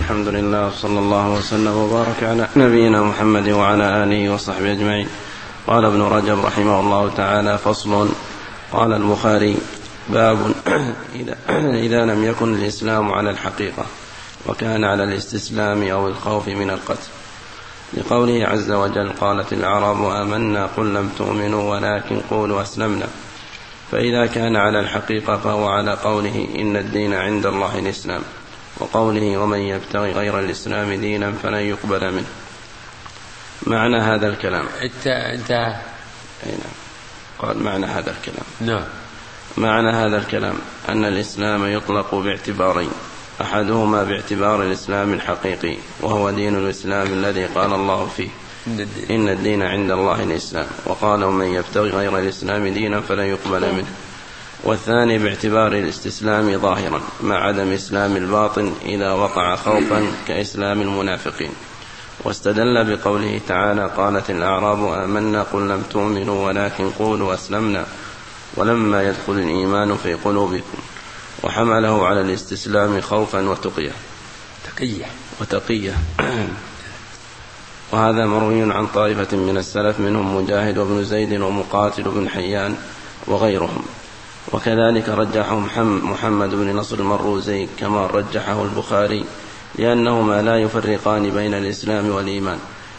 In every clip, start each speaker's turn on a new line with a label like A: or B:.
A: الحمد لله صلى الله وسلم وبارك على نبينا محمد وعلى آله وصحبه أجمعين. قال ابن رجب رحمه الله تعالى: فصل. قال البخاري: باب إذا لم يكن الإسلام على الحقيقة وكان على الاستسلام أو الخوف من القتل، لقوله عز وجل: قالت الأعراب آمنا قل لم تؤمنوا ولكن قولوا أسلمنا. فإذا كان على الحقيقة فهو على قوله إن الدين عند الله الإسلام، وقوله ومن يبتغي غير الإسلام دينا فلن يقبل منه. معنى هذا الكلام
B: انتهى.
A: قال معنى هذا الكلام.
B: نعم.
A: معنى هذا الكلام أن الإسلام يطلق باعتبارين: أحدهما باعتبار الإسلام الحقيقي، وهو دين الإسلام الذي قال الله فيه إن الدين عند الله الإسلام، وقال ومن يبتغي غير الإسلام دينا فلن يقبل منه. والثاني باعتبار الاستسلام ظاهرا مع عدم إسلام الباطن إذا وقع خوفا كإسلام المنافقين. واستدل بقوله تعالى: قالت الأعراب آمنا قل لم تؤمنوا ولكن قولوا أسلمنا ولما يدخل الإيمان في قلوبكم، وحمله على الاستسلام خوفا وتقية. وهذا مروي عن طائفة من السلف منهم مجاهد وابن زيد ومقاتل بن حيان وغيرهم. وكذلك رجحه محمد بن نصر المروزي كما رجحه البخاري، لأنهما لا يفرقان بين الإسلام والإيمان.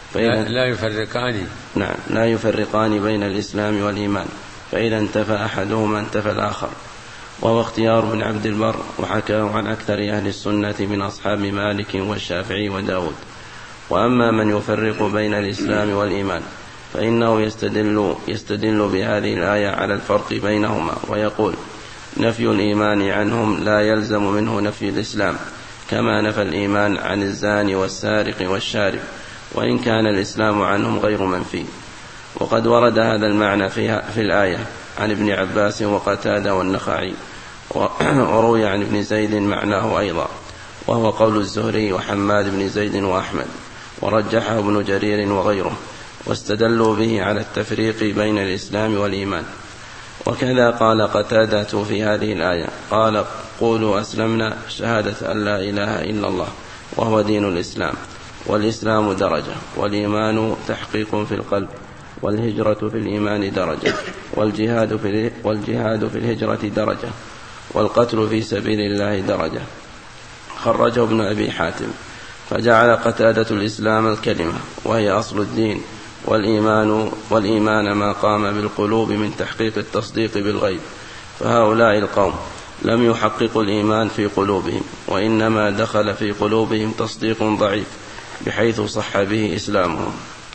A: لا يفرقان بين الإسلام والإيمان، فإذا انتفى أحدهما انتفى الآخر. وهو اختيار بن عبد البر، وحكاه عن أكثر أهل السنة من أصحاب مالك والشافعي وداود. وأما من يفرق بين الإسلام والإيمان فإنه يستدل بهذه الآية على الفرق بينهما، ويقول: نفي الإيمان عنهم لا يلزم منه نفي الإسلام، كما نفى الإيمان عن الزاني والسارق والشارب، وإن كان الإسلام عنهم غير منفي. وقد ورد هذا المعنى في الآية عن ابن عباس وقتادة والنخعي، وروي عن ابن زيد معناه أيضا، وهو قول الزهري وحماد بن زيد وأحمد، ورجحه ابن جرير وغيره، واستدلوا به على التفريق بين الإسلام والإيمان. وكذا قال قتادة في هذه الآية: قال قولوا أسلمنا شهادة أن لا إله إلا الله، وهو دين الإسلام، والإسلام درجة، والإيمان تحقيق في القلب، والهجرة في الإيمان درجة، والجهاد في الهجرة درجة، والقتل في سبيل الله درجة. خرجه ابن أبي حاتم. فجعل قتادة الإسلام الكلمة وهي أصل الدين، والإيمان ما قام بالقلوب من تحقيق التصديق بالغيب. فهؤلاء القوم لم يحققوا الإيمان في قلوبهم، وإنما دخل في قلوبهم تصديق ضعيف بحيث صح به إسلامهم.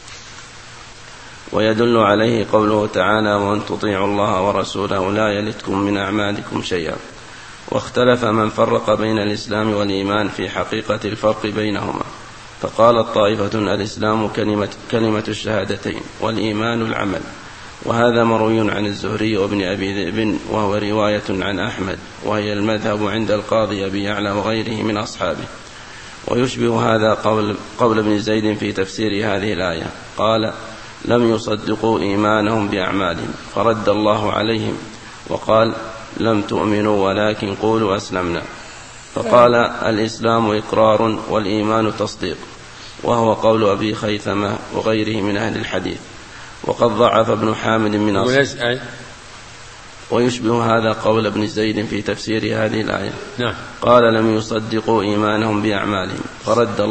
A: ويدل عليه قوله تعالى: وأن تطيعوا الله ورسوله لا يلتكم من أعمالكم شيئا. واختلف من فرق بين الإسلام والإيمان في حقيقة الفرق بينهما، فقالت طائفة: الإسلام كلمة الشهادتين، والإيمان العمل. وهذا مروي عن الزهري وابن أبي ذئب، وهو رواية عن أحمد، وهي المذهب عند القاضي أبي يعلى وغيره من أصحابه. ويشبه هذا قول ابن زيد في تفسير هذه الآية، قال: لم يصدقوا إيمانهم بأعمالهم فرد الله عليهم، وقال: لم تؤمنوا ولكن قولوا أسلمنا. فقال: الإسلام إقرار والإيمان تصديق، وهو قول أبي خيثمة وغيره من أهل الحديث. وقد ضعف ابن حامد من أصحابه. ويشبه هذا قول ابن زيد في تفسير هذه الآية، قال: لم يصدقوا إيمانهم بأعمالهم فرد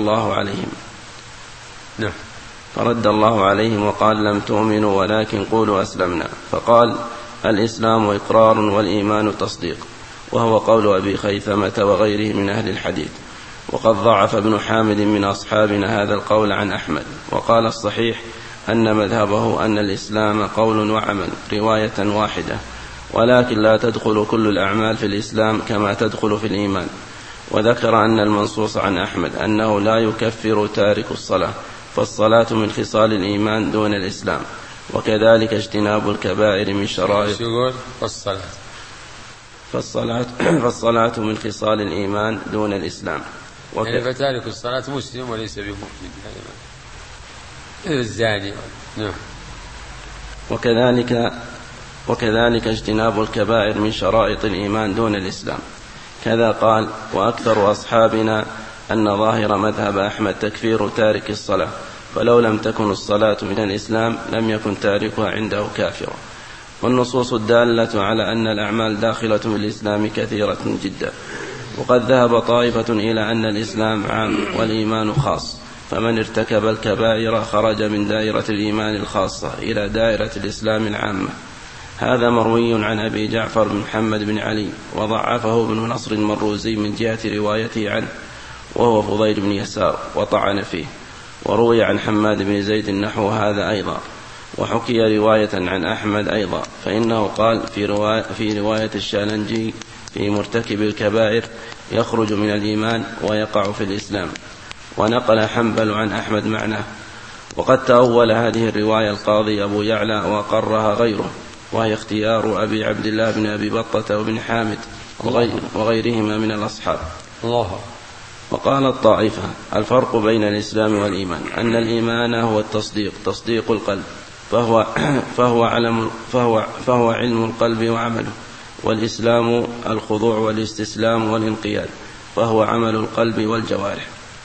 A: الله عليهم وقال: لم تؤمنوا ولكن قولوا أسلمنا. فقال: الإسلام إقرار والإيمان تصديق، وهو قول أبي خيثمة وغيره من أهل الحديث. وقد ضعف ابن حامد من أصحابنا هذا القول عن أحمد، وقال: الصحيح أن مذهبه أن الإسلام قول وعمل رواية واحدة، ولكن لا تدخل كل الأعمال في الإسلام كما تدخل في الإيمان. وذكر أن المنصوص عن أحمد أنه لا يكفر تارك الصلاة، فالصلاة من خصال الإيمان دون الإسلام، وكذلك اجتناب الكبائر من شرائط فالصلاة من خصال الإيمان دون الإسلام.
B: يعني فتارك الصلاة مسلم وليس بمؤمن، الزاني.
A: وكذلك اجتناب الكبائر من شرائط الإيمان دون الإسلام. كذا قال: وأكثر أصحابنا أن ظاهر مذهب أحمد تكفير تارك الصلاة، فلو لم تكن الصلاة من الإسلام لم يكن تاركها عنده كافرا. والنصوص الدالة على أن الأعمال داخلة في الإسلام كثيرة جدا، وقد ذهب طائفة إلى أن الإسلام عام والإيمان خاص، فمن ارتكب الكبائر خرج من دائرة الإيمان الخاصة إلى دائرة الإسلام العامة. هذا مروي عن أبي جعفر بن محمد بن علي، وضعفه ابن نصر المروزي من جهة روايته عنه، وهو فضيل بن يسار، وطعن فيه. وروي عن حماد بن زيد نحو هذا أيضا. وحكي رواية عن أحمد أيضا، فإنه قال في رواية الشالنجي في مرتكب الكبائر يخرج من الإيمان ويقع في الإسلام. ونقل حنبل عن أحمد معناه. وقد تأول هذه الرواية القاضي أبو يعلى وقرها غيره، وهي اختيار أبي عبد الله بن أبي بطة وبن حامد وغيرهما من الأصحاب. وقال الطائفة: الفرق بين الإسلام والإيمان أن الإيمان هو التصديق، تصديق القلب، فهو علم القلب وعمله، والإسلام الخضوع والاستسلام والانقياد، فهو عمل القلب والجوارح.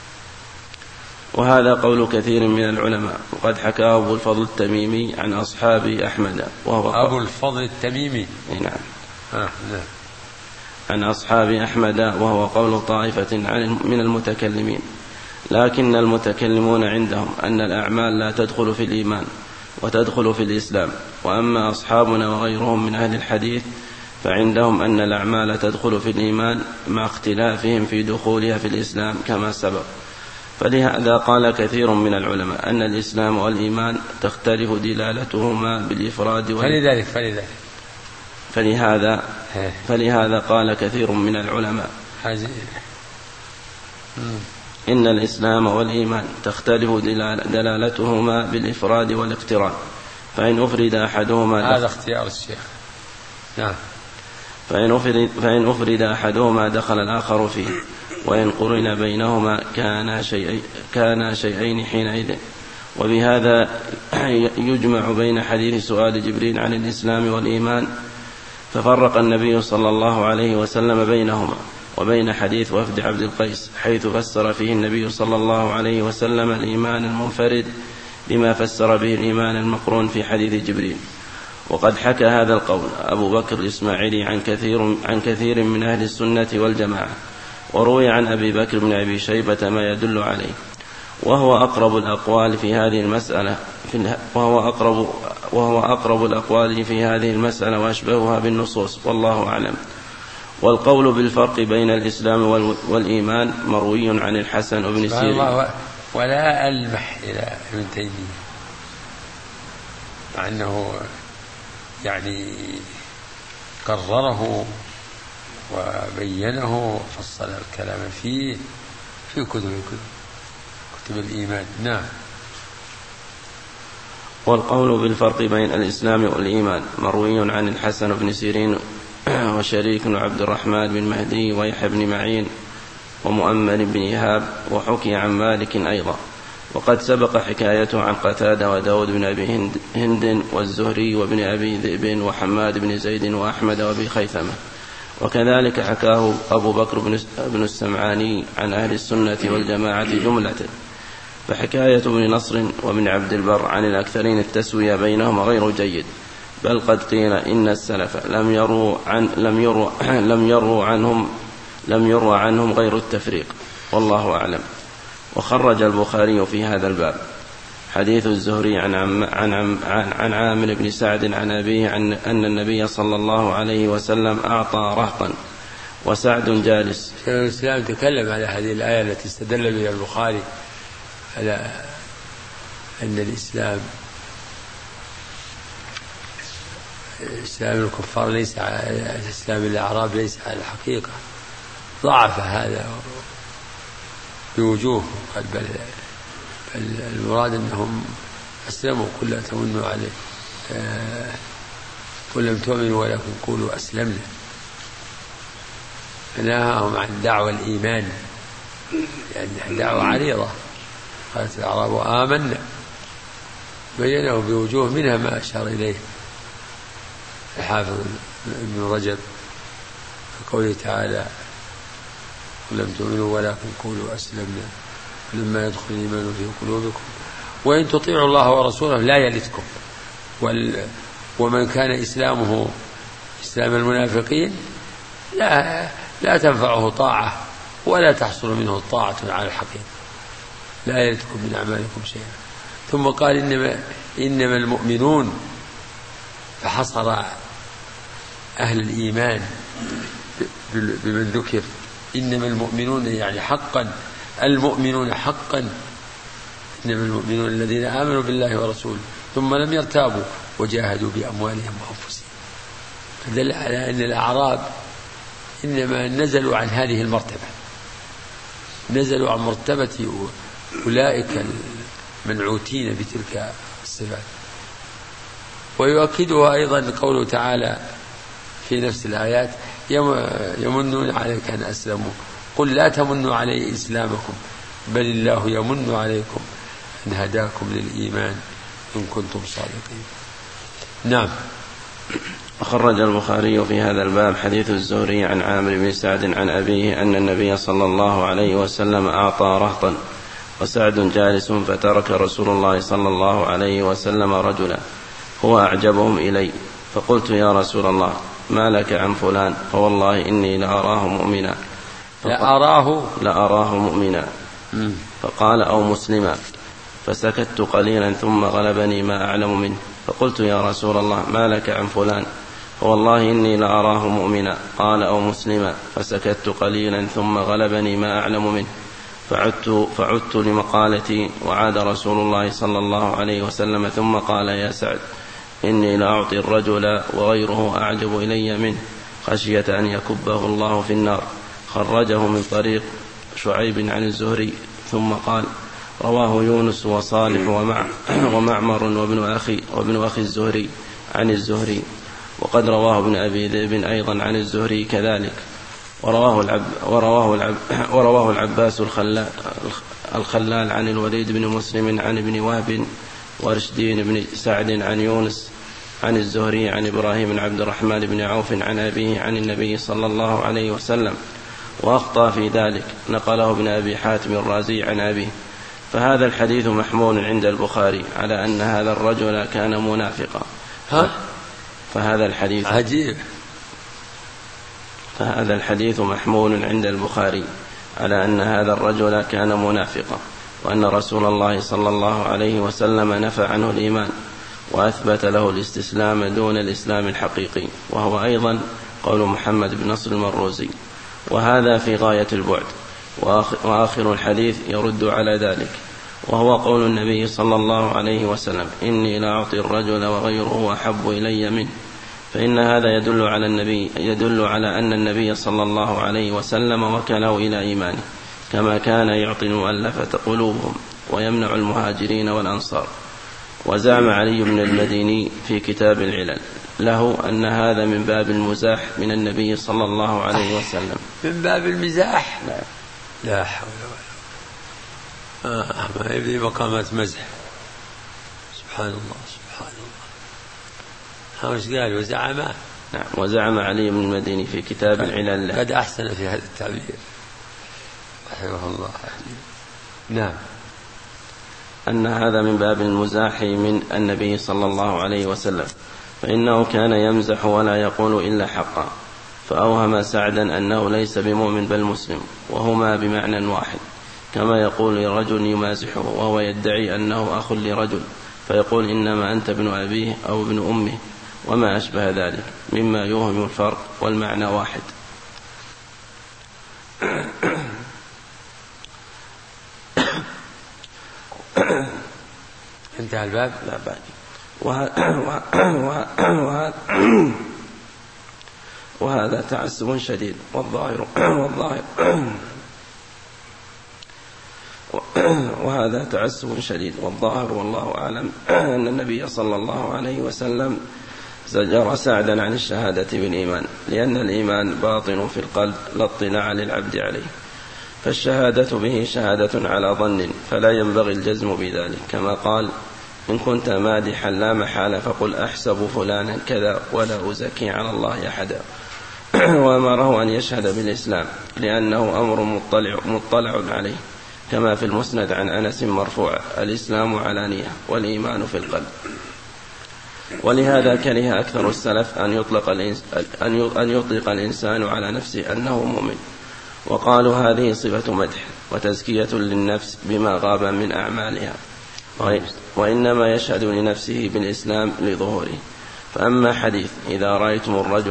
A: وهذا قول كثير من العلماء، وقد حكاه أبو الفضل التميمي عن أصحاب أحمد، وهو
B: أبو الفضل التميمي،
A: نعم، عن أصحاب أحمد، وهو قول طائفة من المتكلمين. لكن المتكلمون عندهم أن الأعمال لا تدخل في الإيمان وتدخل في الإسلام. وأما أصحابنا وغيرهم من أهل الحديث فعندهم أن الأعمال تدخل في الإيمان مع اختلافهم في دخولها في الإسلام كما سبق. فلهذا قال كثير من العلماء أن الإسلام والإيمان تختلف دلالتهما بالإفراد فلهذا قال كثير من العلماء إن الإسلام والإيمان تختلف دلالتهما بالإفراد والاقتران، فإن أفرد أحدهما
B: هذا اختيار الشيخ. نعم.
A: فإن أفرد أحدهما دخل الآخر فيه، وإن قرن بينهما كان شيئين حينئذ. وبهذا يجمع بين حديث سؤال جبريل عن الإسلام والإيمان، ففرق النبي صلى الله عليه وسلم بينهما، وبين حديث وفد عبد القيس حيث فسر فيه النبي صلى الله عليه وسلم الإيمان المنفرد بما فسر به الإيمان المقرون في حديث جبريل. وقد حكى هذا القول أبو بكر الإسماعيلي عن كثير من أهل السنة والجماعة، وروي عن أبي بكر بن أبي شيبة ما يدل عليه، وهو أقرب الأقوال في هذه المسألة وأشبهها بالنصوص، والله أعلم. والقول بالفرق بين الإسلام والإيمان مروي عن الحسن بن سيرين.
B: ولا ألمح إلى ابن تيمية، مع أنه يعني قرره وبينه وفصل الكلام فيه في كتب الإيمان. نعم.
A: والقول بالفرق بين الإسلام والإيمان مروي عن الحسن بن سيرين وشريك وعبد الرحمن بن مهدي ويحيى بن معين ومؤمل بن إيهاب، وحكي عن مالك أيضا. وقد سبق حكايته عن قتادة وداود بن أبي هند والزهري وابن أبي ذئب وحماد بن زيد وأحمد وأبي خيثمة. وكذلك حكاه أبو بكر بن السمعاني عن أهل السنة والجماعة جملة. فحكاية ابن نصر وابن عبد البر عن الأكثرين التسوية بينهم غير جيد، بل قد قيل إن السلف لم يروا عنهم غير التفريق، والله أعلم. وخرج البخاري في هذا الباب حديث الزهري عن عامر بن سعد عن أبيه أن النبي صلى الله عليه وسلم أعطى رهطا وسعد جالس.
B: الإسلام تكلم على هذه الآية التي استدل بها البخاري على أن الإسلام الكفار ليس على الإسلام الأعراب ليس على الحقيقة، ضعف هذا بوجوه. بل المراد أنهم أسلموا، قل لا تمنوا عليه، قل لم تؤمنوا ولكن قولوا أسلمنا. فنهاهم عن دعوى الإيمان، يعني دعوة عريضة. قالت الأعراب آمنا، بينه بوجوه منها ما أشار إليه الحافظ ابن رجب في قوله تعالى لم تؤمنوا ولكن قولوا أسلمنا لما يدخل الإيمان في قلوبكم وإن تطيعوا الله ورسوله لا يلدكم. ومن كان إسلامه إسلام المنافقين لا تنفعه طاعة ولا تحصل منه الطاعة على الحقيقة، لا يلدكم من أعمالكم شيئا. ثم قال إنما المؤمنون، فحصر أهل الإيمان بمن ذكر. إنما المؤمنون يعني حقا، المؤمنون حقا، إنما المؤمنون الذين آمنوا بالله ورسوله ثم لم يرتابوا وجاهدوا بأموالهم وأنفسهم. فدل على أن الأعراب إنما نزلوا عن هذه المرتبة، نزلوا عن مرتبة أولئك المنعوتين بتلك الصفات. ويؤكدها أيضا قوله تعالى في نفس الآيات يمنون عليك أن أسلموا قل لا تمنوا علي إسلامكم بل الله يمن عليكم أن هداكم للإيمان إن كنتم صادقين. نعم.
A: أخرج البخاري في هذا الباب حديث الزهري عن عامر بن سعد عن أبيه أن النبي صلى الله عليه وسلم أعطى رهطا وسعد جالس فترك رسول الله صلى الله عليه وسلم رجلا هو أعجبهم إلي فقلت يا رسول الله ما لك عن فلان فوالله إني لأراه مؤمنا لأراه مؤمنا فقال أو مسلما فسكت قليلا ثم غلبني ما أعلم منه فقلت يا رسول الله ما لك عن فلان فوالله إني لأراه مؤمنا قال أو مسلما فسكت قليلا ثم غلبني ما أعلم منه فعدت لمقالتي وعاد رسول الله صلى الله عليه وسلم ثم قال يا سعد إني لأعطي الرجل وغيره أعجب إلي منه خشية أن يكبه الله في النار. خرجه من طريق شعيب عن الزهري ثم قال رواه يونس وصالح ومعمر وابن أخي الزهري عن الزهري وقد رواه ابن أبي ذئب أيضا عن الزهري كذلك ورواه العباس الخلال عن الوليد بن مسلم عن ابن وهب ورشدين بن سعد عن يونس عن الزهري عن إبراهيم بن عبد الرحمن بن عوف عن أبيه عن النبي صلى الله عليه وسلم وأخطأ في ذلك نقله ابن أبي حاتم الرازي عن أبيه. فهذا الحديث محمول عند البخاري على أن هذا الرجل كان منافقا. فهذا الحديث
B: عجيب.
A: فهذا الحديث محمول عند البخاري على أن هذا الرجل كان منافقا وأن رسول الله صلى الله عليه وسلم نفى عنه الإيمان وأثبت له الاستسلام دون الإسلام الحقيقي وهو أيضا قول محمد بن نصر المروزي وهذا في غاية البعد. وآخر الحديث يرد على ذلك وهو قول النبي صلى الله عليه وسلم إني لأعطي الرجل وغيره أحب إلي منه. فإن هذا يدل على أن النبي صلى الله عليه وسلم وكله إلى إيمانه كما كان يعطي المؤلفة قلوبهم ويمنع المهاجرين والأنصار. وزعم علي بن المديني في كتاب العلل له أن هذا من باب المزاح من النبي صلى الله عليه وسلم.
B: من باب المزاح؟ لا حول ولا قوة. ما يبدي مقامات مزح. سبحان الله سبحان الله. وش قال وزعم؟
A: نعم وزعم علي بن المديني في كتاب العلل
B: قد أحسن في هذا التعبير رحمه الله. نعم.
A: أن هذا من باب المزاح من النبي صلى الله عليه وسلم فإنه كان يمزح ولا يقول إلا حقا فأوهم سعدا أنه ليس بمؤمن بل مسلم وهما بمعنى واحد كما يقول لرجل يمازحه وهو يدعي أنه أخ لرجل فيقول إنما أنت ابن أبيه أو ابن أمه وما أشبه ذلك مما يوهم الفرق والمعنى واحد.
B: انتهى الباب.
A: لا باقي. وهذا تعسب شديد وهذا تعسب شديد والظاهر والله أعلم أن النبي صلى الله عليه وسلم زجر سعدا عن الشهادة بالإيمان لأن الإيمان باطن في القلب لا اطلاع للعبد عليه فالشهادة به شهادة على ظن فلا ينبغي الجزم بذلك كما قال إن كنت مادحا لا محالة فقل أحسب فلانا كذا ولا أزكي على الله أحدا. وأمره أن يشهد بالإسلام لأنه أمر مطلع عليه، كما في المسند عن أنس مرفوع: الإسلام علانية والإيمان في القلب. ولهذا كره أكثر السلف أن يطلق الإنسان على نفسه أنه مؤمن، وقالوا هذه صفة مدح وتزكية للنفس بما غاب من أعمالها، وإنما يشهد لنفسه بالإسلام لظهوره. فأما حديث إذا رأيتم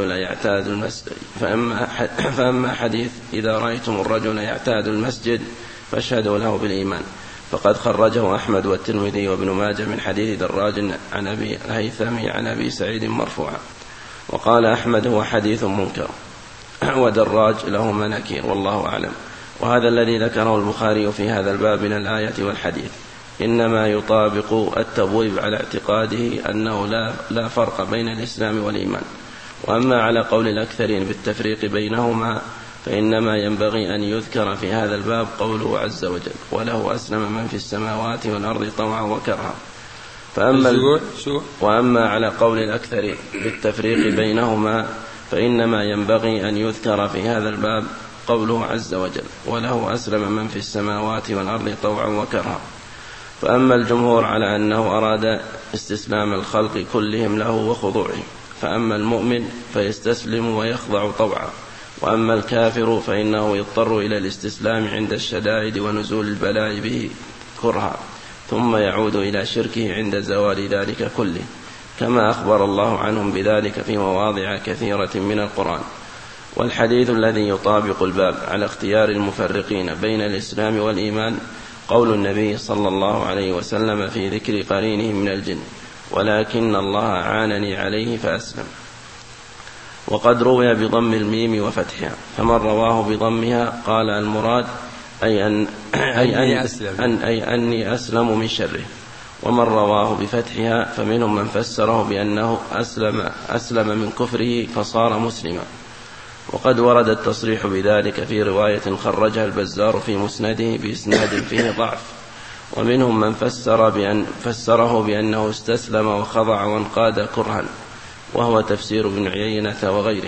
A: الرجل يعتاد المسجد فاشهدوا له بالإيمان، فقد خرجه أحمد والترمذي وابن ماجه من حديث دراج عن أبي الهيثم عن أبي سعيد مرفوعا. وقال أحمد هو حديث منكر، ودراج له مناكير، والله أعلم. وهذا الذي ذكره البخاري في هذا الباب من الآية والحديث إنما يطابق التبويب على اعتقاده أنه لا فرق بين الإسلام والإيمان. وأما على قول الأكثرين بالتفريق بينهما فإنما ينبغي أن يذكر في هذا الباب قوله عز وجل: وله أسلم من في السماوات والأرض طوعا وكرها. وأما على قول الأكثرين بالتفريق بينهما فإنما ينبغي أن يذكر في هذا الباب قوله عز وجل: وله أسلم من في السماوات والأرض طوعا وكرها. فأما الجمهور على أنه أراد استسلام الخلق كلهم له وخضوعهم، فأما المؤمن فيستسلم ويخضع طوعا، وأما الكافر فإنه يضطر إلى الاستسلام عند الشدائد ونزول البلاء به كرها، ثم يعود إلى شركه عند زوال ذلك كله، كما أخبر الله عنهم بذلك في مواضع كثيرة من القرآن. والحديث الذي يطابق الباب على اختيار المفرقين بين الإسلام والإيمان قول النبي صلى الله عليه وسلم في ذكر قرينه من الجن: ولكن الله عانني عليه فأسلم. وقد روي بضم الميم وفتحها، فمن رواه بضمها قال المراد أني أسلم من شره، ومن رواه بفتحها فمنهم من فسره بأنه أسلم من كفره فصار مسلما. وقد ورد التصريح بذلك في رواية خرجها البزار في مسنده بإسناد فيه ضعف. ومنهم من فسره بأنه استسلم وخضع وانقاد كرها، وهو تفسير ابن عيينة وغيره،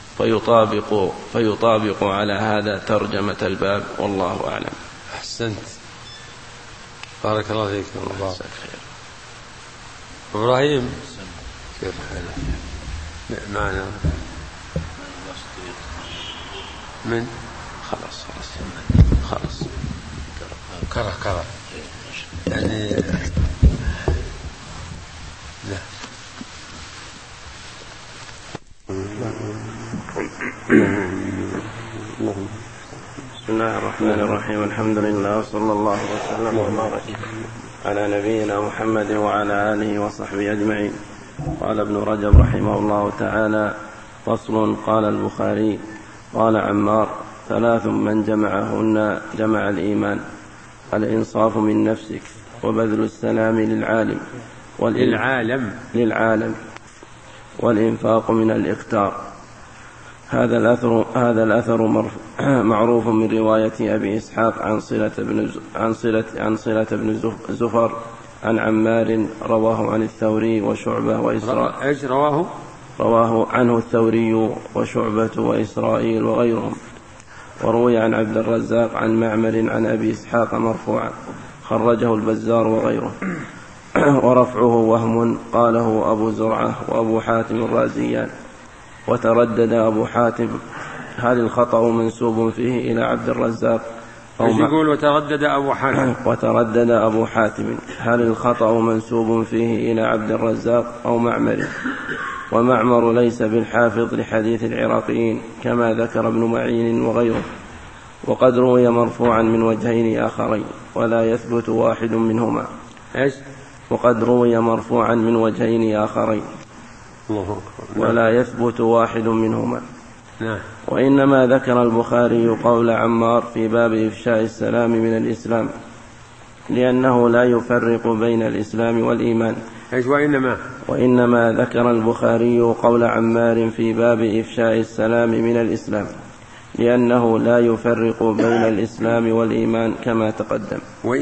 A: فيطابق على هذا ترجمة الباب، والله أعلم.
B: أحسنت، بارك الله فيك. إبراهيم كيف حالك؟ معنا من
A: خلاص
B: كره يعني لا.
A: بسم الله الرحمن الرحيم، الحمد لله وصلى الله وسلم وبارك على نبينا محمد وعلى آله وصحبه أجمعين. قال ابن رجب رحمه الله تعالى: فصل. قال البخاري: قال عمار: 3 من جمعهن جمع الإيمان: الإنصاف من نفسك، وبذل السلام للعالم، والإنفاق من الإقتار. هذا الأثر معروف من رواية أبي إسحاق عن صلة بن زفر عن عمار، رواه عن الثوري وشعبة وإسرائيل. رواه عنه الثوري وشعبة وإسرائيل وغيرهم. وروي عن عبد الرزاق عن معمر عن أبي إسحاق مرفوعا، خرجه البزار وغيره. ورفعه وهم قاله أبو زرعة وأبو حاتم الرازيان. وتردد أبو حاتم هل الخطأ منسوب فيه إلى عبد الرزاق
B: يقول وتردد
A: أبو حاتم هل الخطأ منسوب فيه إلى عبد الرزاق أو معمر؟ ومعمر ليس بالحافظ لحديث العراقيين كما ذكر ابن معين وغيره. وقد روي مرفوعا من وجهين آخرين ولا يثبت واحد منهما. وقد روي مرفوعا من وجهين آخرين ولا يثبت واحد منهما. وإنما ذكر البخاري قول عمار في باب إفشاء السلام من الإسلام لأنه لا يفرق بين الإسلام والإيمان. وإنما ذكر البخاري قول عمار في باب إفشاء السلام من الإسلام لأنه لا يفرق بين الإسلام والإيمان كما تقدم.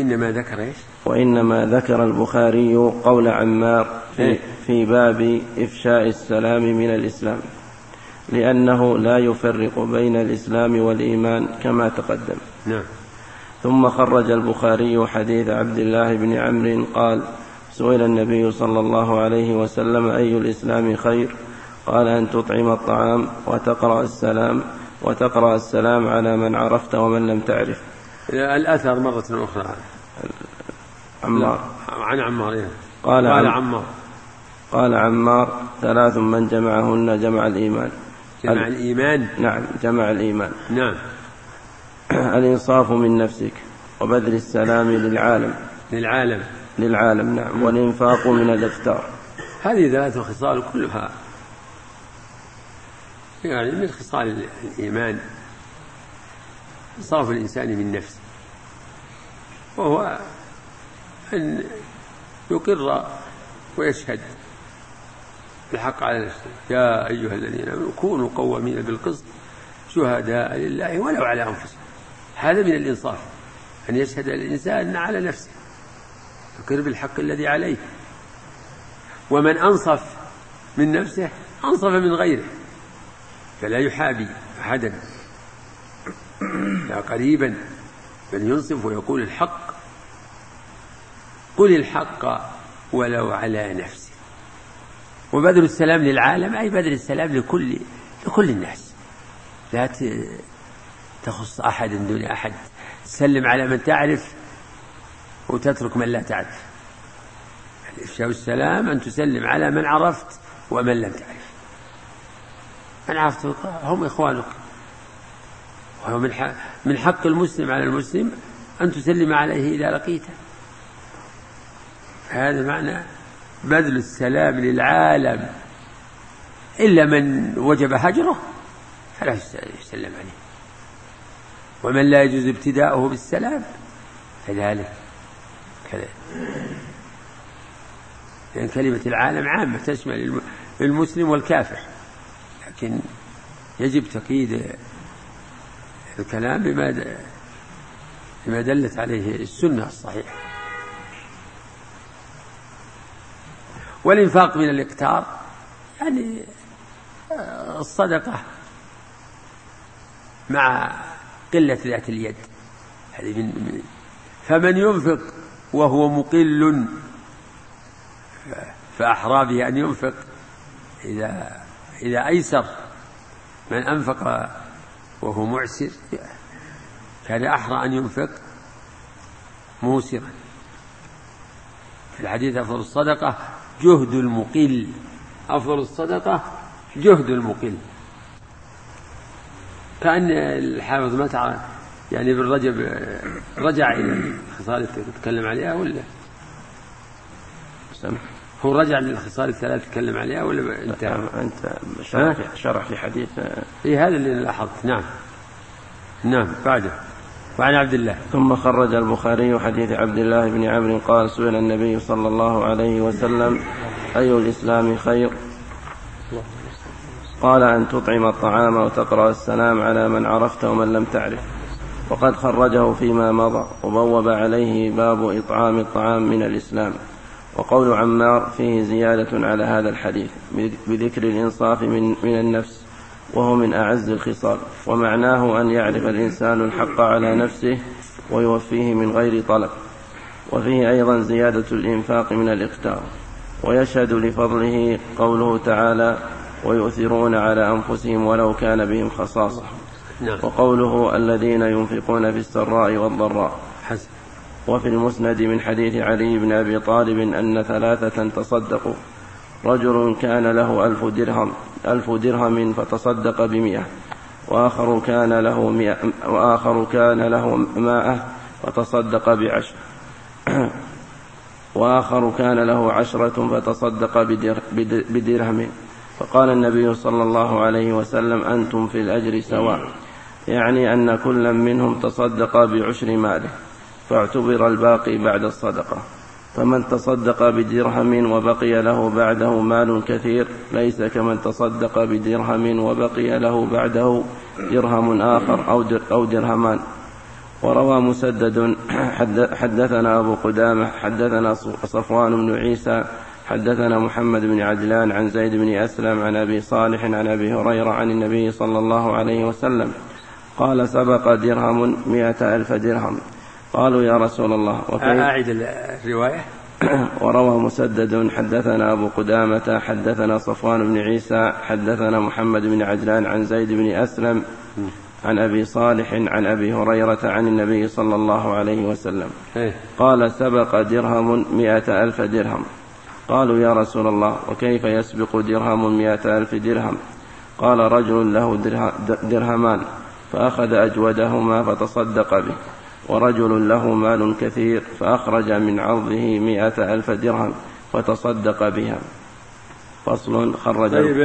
A: وإنما ذكر البخاري قول عمار في باب إفشاء السلام من الإسلام لأنه لا يفرق بين الإسلام والإيمان كما تقدم.
B: نعم.
A: ثم خرج البخاري حديث عبد الله بن عمرو قال: سئل النبي صلى الله عليه وسلم: أي الإسلام خير؟ قال: أن تطعم الطعام وتقرأ السلام على من عرفت ومن لم تعرف.
B: الأثر مرة أخرى
A: عمار
B: عن عمار
A: قال عمار: 3 من جمعهن جمع الإيمان.
B: جمع الإيمان.
A: نعم، جمع الإيمان.
B: نعم.
A: الإنصاف من نفسك، وبذل السلام للعالم. نعم. والإنفاق من الإفطار.
B: هذه 3 خصال كلها يعني من خصال الإيمان، إنصاف الإنسان من نفسه، وهو أن يقر ويشهد الحق على نفسه: يا أيها الذين آمنوا كونوا قوامين بالقسط شهداء لله ولو على أنفسهم. هذا من الإنصاف، أن يشهد الإنسان على نفسه، يقر بالحق الذي عليه. ومن أنصف من نفسه أنصف من غيره، فلا يحابي أحدا، لا قريبا، بل ينصف ويقول الحق. قل الحق ولو على نفسه. وبذل السلام للعالم أي بذل السلام لكل الناس، لا تخص أحد دون أحد، تسلم على من تعرف وتترك من لا تعرف. الإفشاء والسلام أن تسلم على من عرفت ومن لم تعرف. من عرفت هم إخوانك، وهو من حق المسلم على المسلم أن تسلم عليه إذا لقيته. هذا معنى بذل السلام للعالم، إلا من وجب هجره فلا يسلم عليه، ومن لا يجوز ابتداؤه بالسلام فذلك كذا. لأن كلمة العالم عامة تشمل المسلم والكافر، لكن يجب تقييد الكلام بما دلت عليه السنة الصحيحة. والإنفاق من الإقتار يعني الصدقة مع قلة ذات اليد، هذه فمن ينفق وهو مقل فأحرى به أن ينفق إذا أيسر. من أنفق وهو معسر كان أحرى أن ينفق موسرا. في الحديث: أفضل الصدقة جهد المقل. أفضل الصدقة جهد المقل. كأن الحافظ متى يعني ابن رجب رجع إلى الخصال التي تتكلم عليها ولا هو رجع للخصال الثلاث تتكلم عليها ولا
A: أنت شرح في حديث
B: هذا اللي لاحظت. نعم. بعده وعن عبد الله.
A: ثم خرج البخاري حديث عبد الله بن عمرو قال: سئل النبي صلى الله عليه وسلم: أي الإسلام خير؟ قال: أن تطعم الطعام وتقرأ السلام على من عرفت ومن لم تعرف. وقد خرجه فيما مضى، وبوب عليه باب إطعام الطعام من الإسلام. وقول عمار فيه زيادة على هذا الحديث بذكر الإنصاف من النفس، وهو من أعز الخصال، ومعناه أن يعرف الإنسان الحق على نفسه ويوفيه من غير طلب. وفيه أيضا زيادة الإنفاق من الإقتار. ويشهد لفضله قوله تعالى: ويؤثرون على أنفسهم ولو كان بهم خصاصة. وقوله: الذين ينفقون في السراء والضراء. وفي المسند من حديث علي بن أبي طالب أن 3 تصدقوا: رجل كان له 1000 درهم فتصدق ب100، وآخر كان له 100 فتصدق ب10، وآخر كان له 10 فتصدق بدرهم. فقال النبي صلى الله عليه وسلم: أنتم في الأجر سواء، يعني أن كل منهم تصدق ب10 ماله، فاعتبر الباقي بعد الصدقة. فمن تصدق بدرهم وبقي له بعده مال كثير ليس كمن تصدق بدرهم وبقي له بعده درهم آخر أو درهمان. وروى مسدد حدثنا أبو قدامة حدثنا صفوان بن عيسى حدثنا محمد بن عجلان عن زيد بن أسلم عن أبي صالح عن أبي هريرة عن النبي صلى الله عليه وسلم قال سبق درهم 100,000 درهم. قالوا يا رسول الله
B: أعد الرواية.
A: وروى مسدد حدثنا أبو قدامة حدثنا صفوان بن عيسى حدثنا محمد بن عجلان عن زيد بن أسلم عن أبي صالح عن أبي هريرة عن النبي صلى الله عليه وسلم قال سبق درهم 100,000 درهم. قالوا يا رسول الله وكيف يسبق درهم 100,000 درهم؟ قال رجل له درهمان فأخذ أجودهما فتصدق به، ورجل له مال كثير فأخرج من عرضه 100,000 درهم فتصدق بها. فصل. خرج.
B: طيب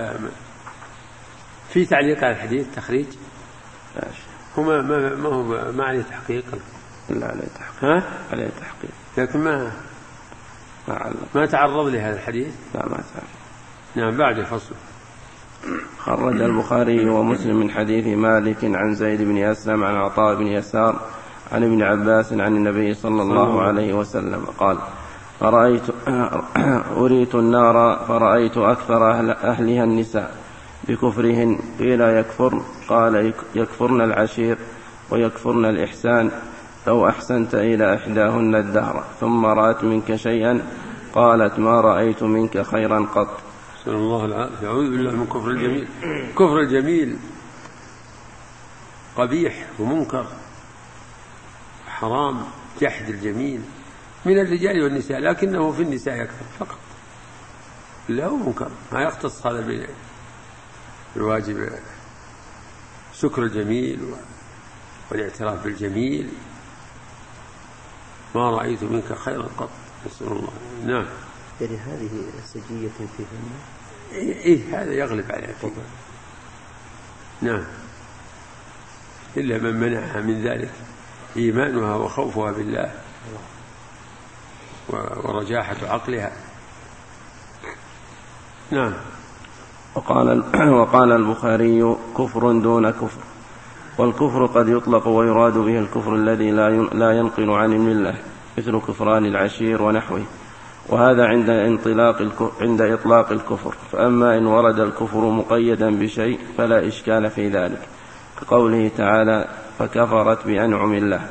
B: في تعليق على الحديث تخريج؟ هو ما عليه تحقيق.
A: لا عليه تحقيق. عليه تحقيق
B: لكن ما تعرض لهذا الحديث.
A: لا ما تعرض.
B: نعم بعد فصل.
A: خرج البخاري ومسلم من حديث مالك عن زيد بن أسلم عن عطاء بن يسار عن ابن عباس عن النبي صلى الله عليه وسلم قال أريت النار فرأيت أكثر أهلها النساء بكفرهن، قيل يكفرن؟ قال يكفرن العشير ويكفرن الإحسان، لو أحسنت إلى إحداهن الدهر ثم رأت منك شيئا قالت ما رأيت منك خيرا قط.
B: صلى الله العافية. أعوذ بالله من كفر الجميل. كفر الجميل قبيح ومنكر حرام، جحد الجميل من الرجال والنساء، لكنه في النساء أكثر فقط، لا هو منكر، ما يختص هذا بالواجب شكر الجميل والاعتراف بالجميل. ما رأيت منك خيرا قط. نسأل الله. نعم.
C: يعني هذه سجية فيهن.
B: هذا يغلب عليها فيه. نعم. إلا من منعها من ذلك إيمانها وخوفها بالله ورجاحة عقلها. نعم.
A: وقال البخاري كفر دون كفر. والكفر قد يطلق ويراد به الكفر الذي لا ينقل عن الملة مثل كفران العشير ونحوه، وهذا عند إطلاق الكفر. فأما إن ورد الكفر مقيدا بشيء فلا إشكال في ذلك، كقوله تعالى فكفرت بأنعم الله،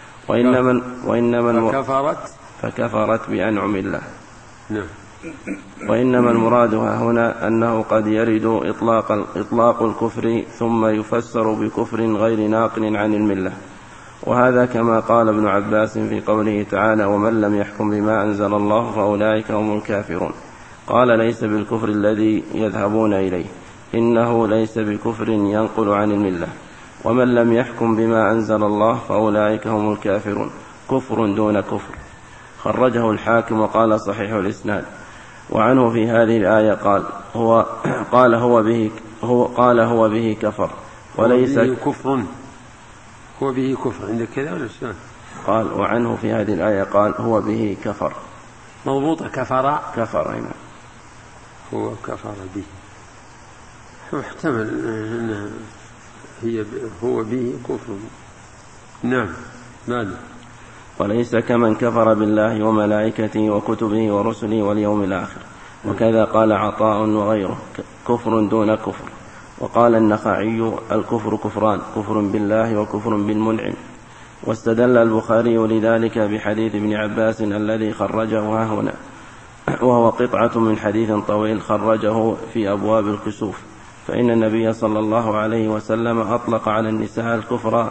A: فكفرت بأنعم الله.
B: نعم.
A: وإنما المراد هنا أنه قد يرد إطلاق الكفر ثم يفسر بكفر غير ناقل عن الملة، وهذا كما قال ابن عباس في قوله تعالى ومن لم يحكم بما أنزل الله فأولئك هم الكافرون. قال ليس بالكفر الذي يذهبون إليه، إنه ليس بكفر ينقل عن الملة، ومن لم يحكم بما أنزل الله فأولئك هم الكافرون، كفر دون كفر. خرجه الحاكم وقال صحيح الإسناد. وعنه في هذه الآية قال هو به كفر وليس
B: كفر. هو به كفر عندك كذا ولا شلون؟
A: قال وعنه في هذه الآية قال هو به كفر.
B: مضبوطة كفر
A: هنا
B: هو كفر به، محتمل أنه هو به كفر. نعم. بعد.
A: وليس كمن كفر بالله وملائكته وكتبه ورسله واليوم الآخر. وكذا قال عطاء وغيره كفر دون كفر. وقال النخعي الكفر كفران، كفر بالله وكفر بالمنعم. واستدل البخاري لذلك بحديث ابن عباس الذي خرجه هنا، وهو قطعة من حديث طويل خرجه في أبواب الكسوف. فإن النبي صلى الله عليه وسلم أطلق على النساء الكفر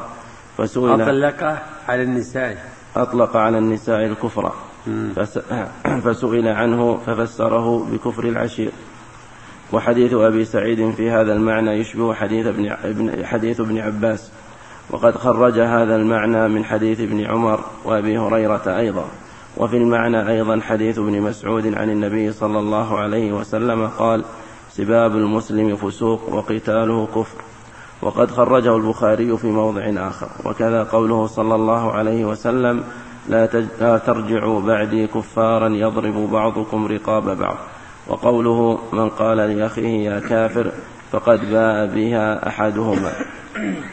A: أطلق على النساء الكفر فسئل عنه ففسره بكفر العشير. وحديث أبي سعيد في هذا المعنى يشبه حديث ابن عباس، وقد خرج هذا المعنى من حديث ابن عمر وأبي هريرة أيضا. وفي المعنى أيضا حديث ابن مسعود عن النبي صلى الله عليه وسلم قال سباب المسلم فسوق وقتاله كفر. وقد خرجه البخاري في موضع آخر. وكذا قوله صلى الله عليه وسلم لا ترجعوا بعدي كفارا يضرب بعضكم رقاب بعض. وقوله من قال لأخيه يا كافر فقد باء بها أحدهما.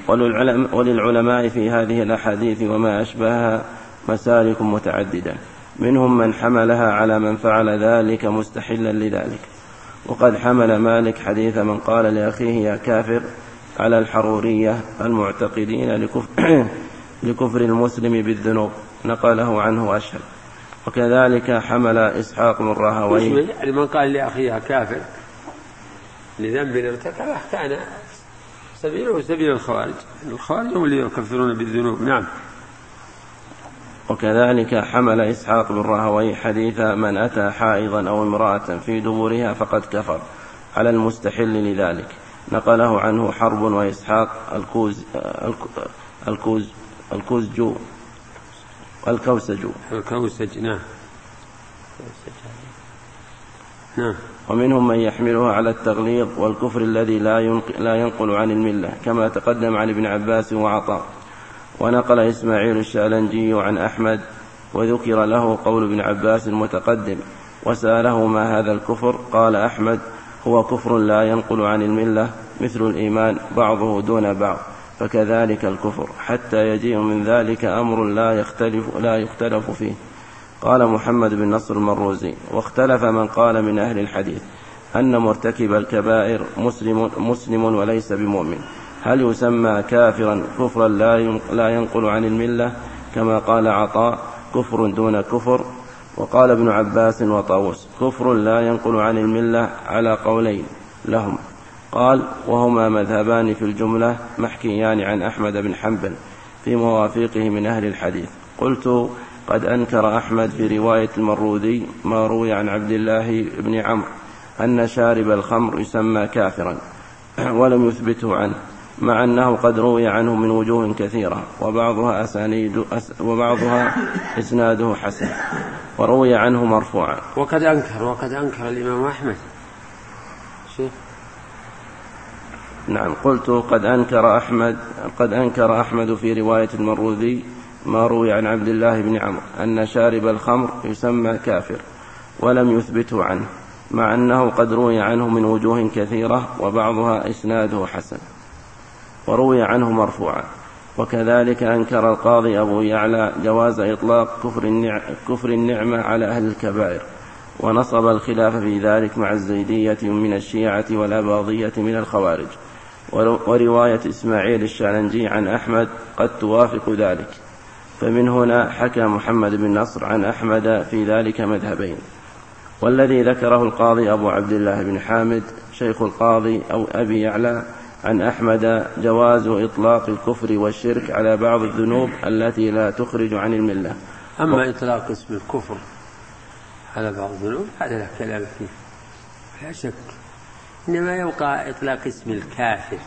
A: وللعلماء في هذه الأحاديث وما أشبهها مسالك متعددة، منهم من حملها على من فعل ذلك مستحلا لذلك. وقد حمل مالك حديث من قال لأخيه يا كافر على الحرورية المعتقدين لكفر المسلم بالذنوب، نقله عنه أشهد. وكذلك حمل إسحاق بن راهويه
B: يعني من قال لأخيه كافر لذنب ارتكبه كان سبيله سبيل الخوارج هم اللي يكفرون بالذنوب. نعم.
A: وكذلك حمل إسحاق بن راهويه حديث من أتى حائضا أو امرأة في دبرها فقد كفر على المستحل لذلك، نقله عنه حرب وإسحاق
B: الكوسج. نعم.
A: ومنهم من يحملها على التغليظ والكفر الذي لا ينقل عن الملة، كما تقدم عن ابن عباس وعطاء. ونقل إسماعيل الشالنجي عن أحمد وذكر له قول ابن عباس المتقدم، وسأله ما هذا الكفر؟ قال أحمد هو كفر لا ينقل عن الملة مثل الإيمان بعضه دون بعض، فكذلك الكفر حتى يجيء من ذلك أمر لا يختلف فيه. قال محمد بن نصر المروزي: واختلف من قال من أهل الحديث أن مرتكب الكبائر مسلم وليس بمؤمن، هل يسمى كافرا كفرا لا ينقل عن الملة كما قال عطاء كفر دون كفر؟ وقال ابن عباس وطاووس كفر لا ينقل عن الملة على قولين لهم. قال: وهما مذهبان في الجملة محكيان عن أحمد بن حنبل في موافقه من أهل الحديث. قلت: قد أنكر أحمد في رواية المروذي ما روي عن عبد الله بن عمرو أن شارب الخمر يسمى كافرا، ولم يثبته عنه، مع أنه قد روي عنه من وجوه كثيرة وبعضها إسناده حسن، وروي عنه مرفوعا.
B: وقد أنكر الإمام أحمد.
A: نعم. قلت: قد أنكر أحمد في رواية المروذي ما روي عن عبد الله بن عمرو أن شارب الخمر يسمى كافر، ولم يثبته عنه، مع أنه قد روي عنه من وجوه كثيرة وبعضها إسناده حسن، وروي عنه مرفوعا. وكذلك أنكر القاضي أبو يعلى جواز إطلاق كفر النعمة على أهل الكبائر، ونصب الخلاف في ذلك مع الزيدية من الشيعة والأباضية من الخوارج. ورواية إسماعيل الشالنجي عن أحمد قد توافق ذلك، فمن هنا حكى محمد بن نصر عن أحمد في ذلك مذهبين. والذي ذكره القاضي أبو عبد الله بن حامد شيخ القاضي أو أبي يعلى عن أحمد جواز إطلاق الكفر والشرك على بعض الذنوب التي لا تخرج عن الملة.
B: أما إطلاق اسم الكفر على بعض الذنوب هذا لا كلام فيه لا شك، إنما يبقى إطلاق اسم الكافر.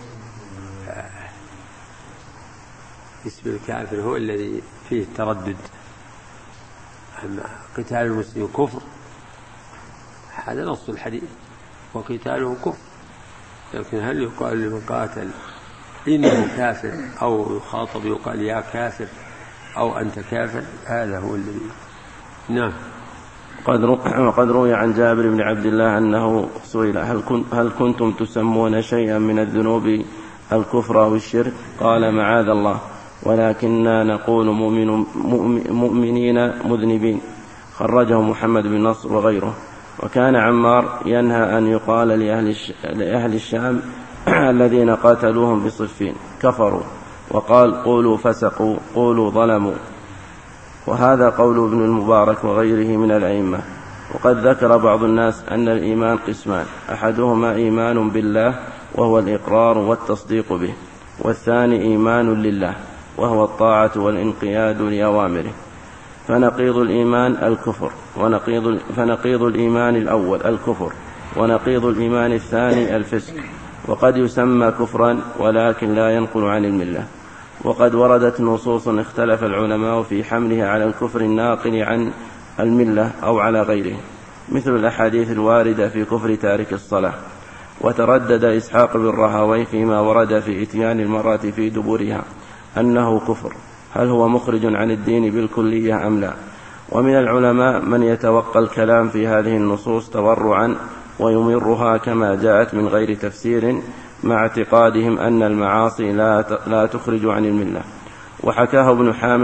B: اسم الكافر هو الذي فيه التردد. أما قتال المسلم كفر هذا نص الحديث، وقتاله كفر، لكن هل يقال لمن قاتل إنه كافر أو يخاطب يقال يا كافر أو أنت كافر؟ هذا هو الذي. نعم.
A: وقد روي عن جابر بن عبد الله أنه سئل هل كنتم تسمون شيئا من الذنوب الكفر أو الشرك؟ قال: معاذ الله، ولكننا نقول مؤمنين مذنبين. خرجه محمد بن نصر وغيره. وكان عمار ينهى أن يقال لأهل الشام الذين قاتلوهم بصفين كفروا، وقال: قولوا فسقوا، قولوا ظلموا. وهذا قول ابن المبارك وغيره من الأئمة. وقد ذكر بعض الناس أن الإيمان قسمان: أحدهما إيمان بالله وهو الإقرار والتصديق به، والثاني إيمان لله وهو الطاعة والانقياد لأوامره. فنقيض الإيمان الكفر، فنقيض الإيمان الأول الكفر، ونقيض الإيمان الثاني الفسق. وقد يسمى كفرا ولكن لا ينقل عن الملة. وقد وردت نصوص اختلف العلماء في حملها على الكفر الناقل عن الملة أو على غيره، مثل الأحاديث الواردة في كفر تارك الصلاة. وتردد إسحاق بن راهويه فيما ورد في إتيان المرأة في دبرها أنه كفر، هل هو مخرج عن الدين بالكلية أم لا؟ ومن العلماء من يتوقى الكلام في هذه النصوص تورعا ويمرها كما جاءت من غير تفسير، مع اعتقادهم أن المعاصي لا تخرج عن الملة. وحكاه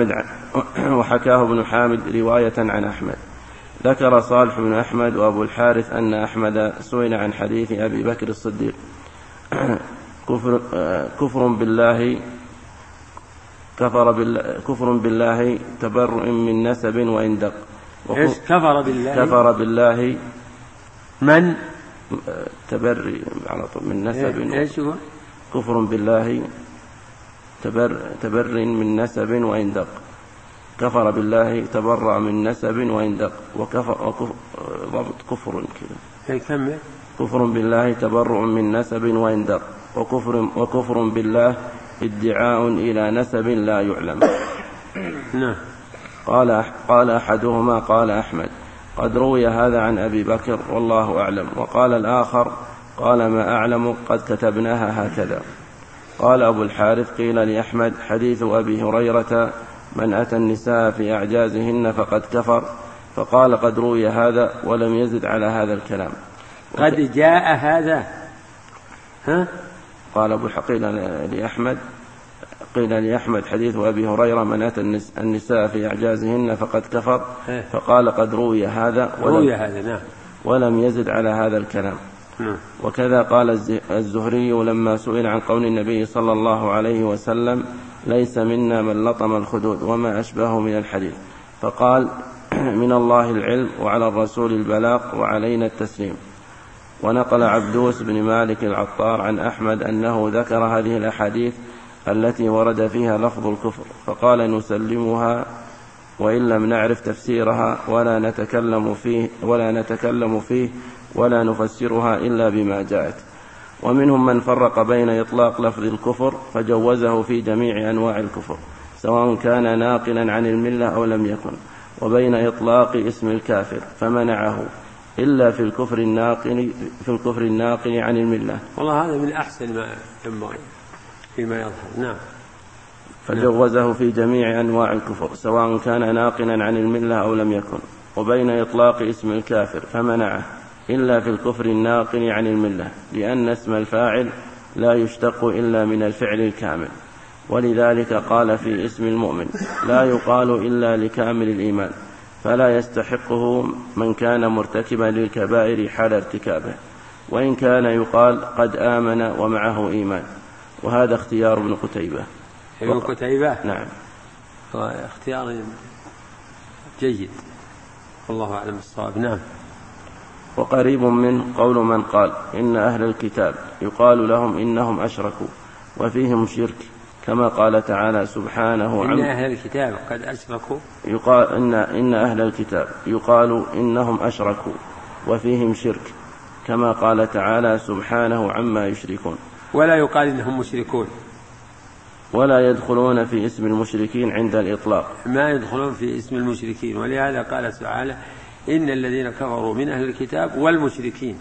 A: ابن حامد رواية عن أحمد. ذكر صالح بن أحمد وأبو الحارث أن أحمد سئل عن حديث أبي بكر الصديق كفر بالله تبرؤ من نسب وإن دق. كفر بالله
B: من
A: تبري على طول من نسب. كفر بالله تبر من نسب وإن دق. كفر بالله تبرأ من نسب وإن دق. ضبط كفر كذا. كفر بالله تبرؤ من نسب وإن دق. وكفر بالله ادعاء إلى نسب لا يعلم. قال أحدهما قال أحمد قد روي هذا عن أبي بكر والله أعلم. وقال الآخر قال ما أعلم قد كتبناها هكذا. قال أبو الحارث قيل لأحمد حديث أبي هريرة من أتى النساء في أعجازهن فقد كفر. فقال قد روي هذا ولم يزد على هذا الكلام.
B: قد جاء هذا
A: قال أبو قيل لأحمد حديث أبي هريرة من أتى النساء في أعجازهن فقد كفر. فقال قد روي هذا ولم يزد على هذا الكلام. وكذا قال الزهري لما سئل عن قول النبي صلى الله عليه وسلم ليس منا من لطم الخدود وما أشبهه من الحديث. فقال من الله العلم وعلى الرسول البلاغ وعلينا التسليم. ونقل عبدوس بن مالك العطار عن أحمد أنه ذكر هذه الأحاديث التي ورد فيها لفظ الكفر فقال نسلمها وإن لم نعرف تفسيرها ولا نتكلم فيه ولا نفسرها إلا بما جاءت. ومنهم من فرق بين إطلاق لفظ الكفر فجوزه في جميع أنواع الكفر سواء كان ناقلا عن الملة أو لم يكن، وبين إطلاق اسم الكافر فمنعه إلا في الكفر الناقل عن الملة.
B: والله هذا من أحسن ما ينبغي فيما يظهر.
A: فجوزه في جميع أنواع الكفر سواء كان ناقلا عن الملة أو لم يكن، وبين إطلاق اسم الكافر فمنعه إلا في الكفر الناقل عن الملة، لأن اسم الفاعل لا يشتق إلا من الفعل الكامل. ولذلك قال في اسم المؤمن لا يقال إلا لكامل الإيمان، فلا يستحقه من كان مرتكبا للكبائر حال ارتكابه، وإن كان يقال قد آمن ومعه إيمان. وهذا اختيار ابن قتيبة.
B: ابن قتيبة
A: نعم،
B: اختيار جيد، والله أعلم الصواب. نعم.
A: وقريب من قول من قال إن أهل الكتاب يقال لهم إنهم أشركوا وفيهم شرك، كما قال تعالى سبحانه
B: إن أهل الكتاب قد أشركوا،
A: يقال إن أهل الكتاب يقال إنهم أشركوا وفيهم شرك، كما قال تعالى سبحانه عما يشركون.
B: ولا يقال إنهم مشركون،
A: ولا يدخلون في اسم المشركين عند الإطلاق،
B: ما يدخلون في اسم المشركين. ولهذا قال تعالى إن الذين كفروا من أهل الكتاب والمشركين،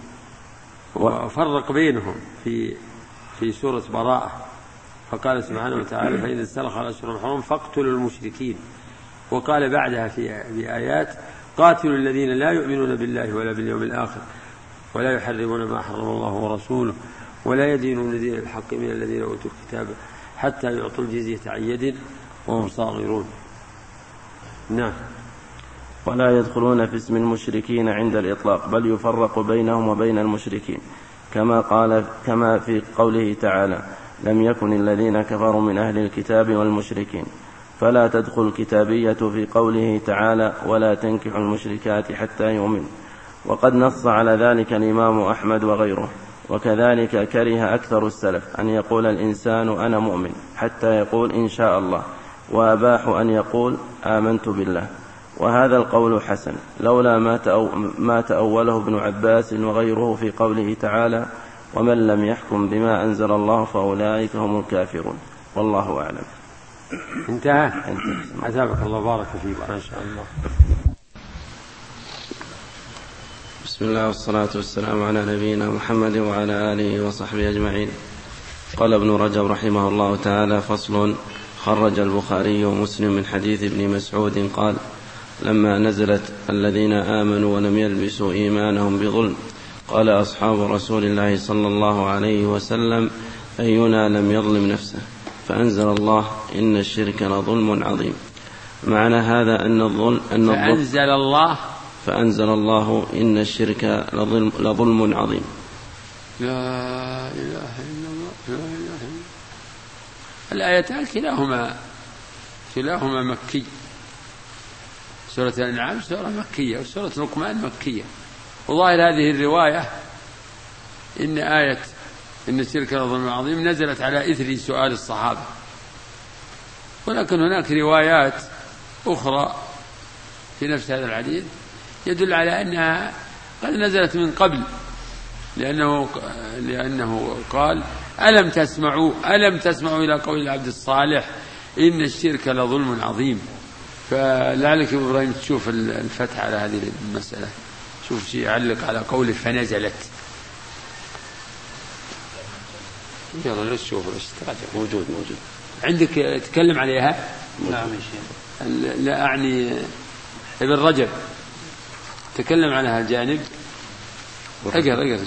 B: وفرق بينهم في سورة براءة، فقال سبحانه وتعالى فإذا استرخى الأشهر الحرم فاقتلوا المشركين. وقال بعدها في آيات قاتلوا الذين لا يؤمنون بالله ولا باليوم الآخر ولا يحرمون ما حرم الله ورسوله ولا يدينون دين الحق من الذين أوتوا الكتاب حتى يعطوا الجزية عن يد وهم صاغرون. نعم.
A: ولا يدخلون في اسم المشركين عند الإطلاق، بل يفرق بينهم وبين المشركين، كما في قوله تعالى لم يكن الذين كفروا من أهل الكتاب والمشركين. فلا تدخل الكتابية في قوله تعالى ولا تنكحوا المشركات حتى يؤمن، وقد نص على ذلك الإمام أحمد وغيره. وكذلك كره أكثر السلف أن يقول الإنسان أنا مؤمن حتى يقول إن شاء الله، وأباحوا أن يقول آمنت بالله. وهذا القول حسن لولا ما تأوله ابن عباس وغيره في قوله تعالى ومن لم يحكم بما أنزل الله فأولئك هم الكافرون. والله أعلم.
B: انتهى. عذابك الله بارك فيك ما شاء الله.
A: بسم الله والصلاة والسلام على نبينا محمد وعلى آله وصحبه أجمعين. قال ابن رجب رحمه الله تعالى فصل. خرج البخاري ومسلم من حديث ابن مسعود قال لما نزلت الذين آمنوا ولم يلبسوا إيمانهم بظلم قال أصحاب رسول الله صلى الله عليه وسلم أينا لم يظلم نفسه، فأنزل الله إن الشرك لظلم عظيم. معنى هذا فأنزل الله إن الشرك لظلم عظيم.
B: لا إله إلا الله لا إله إلا الله. الآيتان كلاهما مكي. سورة الأنعام سورة مكية وسورة لقمان مكية. وظاهر هذه الرواية إن آية إن الشرك لظلم عظيم نزلت على إثر سؤال الصحابة، ولكن هناك روايات أخرى في نفس هذا الحديث يدل على أنها قد نزلت من قبل، لأنه قال ألم تسمعوا إلى قول العبد الصالح إن الشرك لظلم عظيم. فلعلك إبراهيم تشوف الفتح على هذه المسألة، شوف شيء يعلق على قوله فنزلت. يلا نشوف موجود عندك تكلم عليها.
C: نعم يا شيخ.
B: لا أعني ابن رجب تكلم عنها الجانب. اقرأ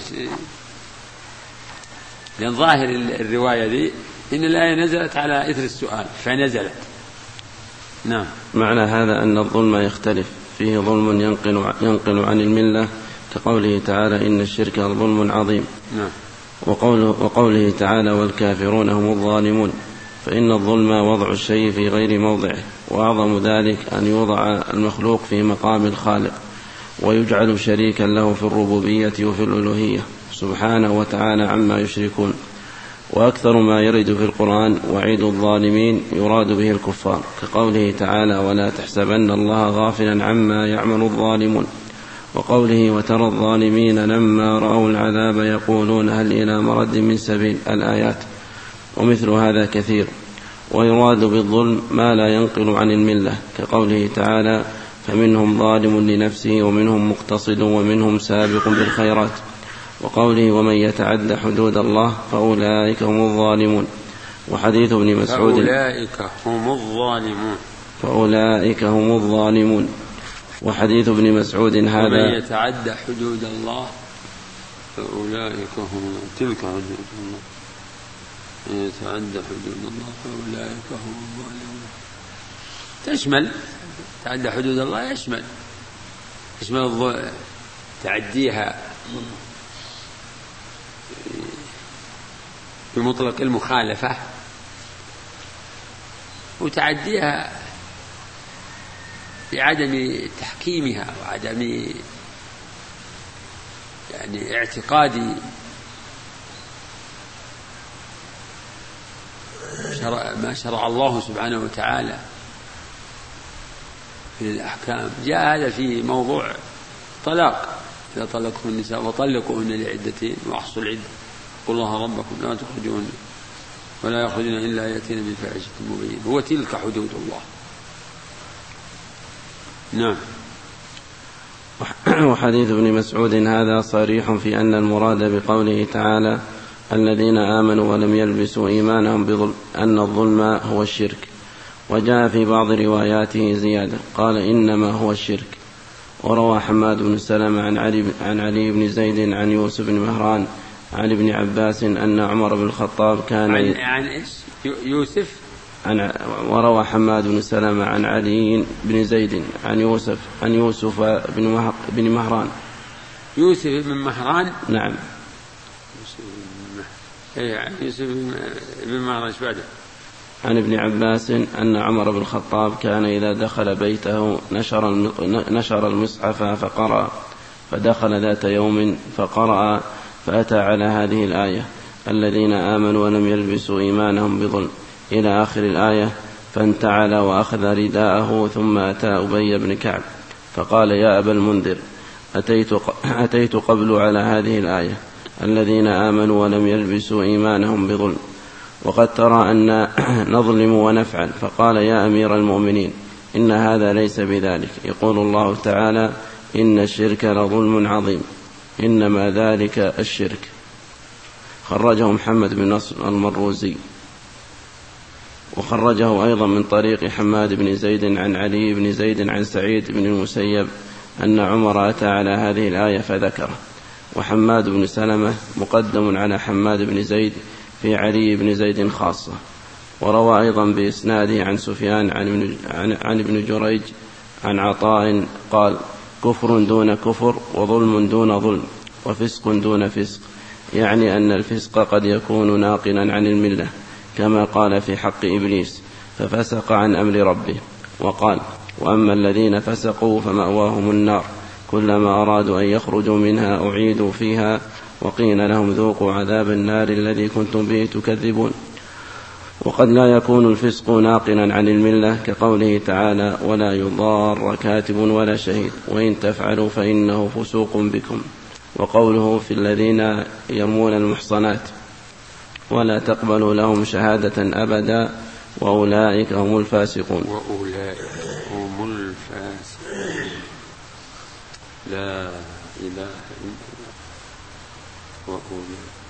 B: لأن ظاهر الرواية دي إن الآية نزلت على إثر السؤال فنزلت. نعم.
A: معنى هذا أن الظلم يختلف، فيه ظلم ينقل عن الملة كقوله تعالى إن الشرك ظلم عظيم.
B: نعم.
A: وقوله تعالى والكافرون هم الظالمون، فإن الظلم وضع الشيء في غير موضعه، وأعظم ذلك أن يوضع المخلوق في مقام الخالق ويجعل شريكا له في الربوبية وفي الألوهية سبحانه وتعالى عما يشركون. وأكثر ما يرد في القرآن وعيد الظالمين يراد به الكفار، كقوله تعالى ولا تحسبن الله غافلا عما يعمل الظالمون، وقوله وترى الظالمين لما رأوا العذاب يقولون هل إلى مرد من سبيل الآيات. ومثل هذا كثير. ويراد بالظلم ما لا ينقل عن الملة، كقوله تعالى فمنهم ظالم لنفسه ومنهم مقتصد ومنهم سابق بالخيرات، وقوله ومن يتعد حدود الله فأولئك هم الظالمون. وحديث ابن مسعود فأولئك هم الظالمون. وحديث ابن مسعود هذا
B: ومن يتعد حدود الله فأولئك هم تلك حدود الله يتعد حدود الله فأولئك هم الظالمون. تشمل تعدى حدود الله، يشمل تعديها بمطلق المخالفة، وتعديها بعدم تحكيمها وعدم اعتقاد ما شرع الله سبحانه وتعالى من الأحكام. جاء هذا في موضوع طلاق، إذا طلقتم النساء فطلقوهن لعدتهن وأحصوا العدة قل الله ربكم لا تخرجون ولا يخرجون إلا يأتين بفاحشة مبينة، هو تلك حدود الله. نعم.
A: وحديث ابن مسعود هذا صريح في أن المراد بقوله تعالى الذين آمنوا ولم يلبسوا إيمانهم بظلم أن الظلم هو الشرك. وجاء في بعض رواياته زيادة قال إنما هو الشرك. وروى حماد بن سلمة عن علي بن زيد عن يوسف بن مهران عن ابن عباس أن عمر بن الخطاب كان
B: عن إيش يوسف
A: وروى حماد بن سلمة عن علي بن زيد عن يوسف بن مهران.
B: يوسف بن مهران.
A: نعم.
B: يوسف بن مهران بعده.
A: عن ابن عباس أن عمر بن الخطاب كان إذا دخل بيته نشر المصحف فقرأ، فدخل ذات يوم فقرأ فأتى على هذه الآية الذين آمنوا ولم يلبسوا إيمانهم بظلم إلى آخر الآية، فانتعل وأخذ رداءه ثم أتى أبي بن كعب فقال يا أبا المنذر أتيت قبل على هذه الآية الذين آمنوا ولم يلبسوا إيمانهم بظلم وقد ترى أن نظلم ونفعل، فقال يا أمير المؤمنين إن هذا ليس بذلك، يقول الله تعالى إن الشرك لظلم عظيم إنما ذلك الشرك. خرجه محمد بن نصر المروزي، وخرجه أيضا من طريق حماد بن زيد عن علي بن زيد عن سعيد بن المسيب أن عمر أتى على هذه الآية فذكره. وحماد بن سلمة مقدم على حماد بن زيد في علي بن زيد خاصة. وروى أيضا بإسناده عن سفيان عن ابن جريج عن عطاء قال: كفر دون كفر، وظلم دون ظلم، وفسق دون فسق، يعني أن الفسق قد يكون ناقلا عن الملة، كما قال في حق إبليس: ففسق عن أمر ربه. وقال: وأما الذين فسقوا فمأواهم النار، كلما أرادوا أن يخرجوا منها أعيدوا فيها، وقيل لهم ذوقوا عذاب النار الذي كنتم به تكذبون. وقد لا يكون الفسق ناقلا عن الملة، كقوله تعالى: ولا يضار كاتب ولا شهيد، وإن تفعلوا فإنه فسوق بكم. وقوله في الذين يرمون المحصنات: ولا تقبلوا لهم شهادة أبدا وأولئك هم الفاسقون.
B: لا إله إلا الله.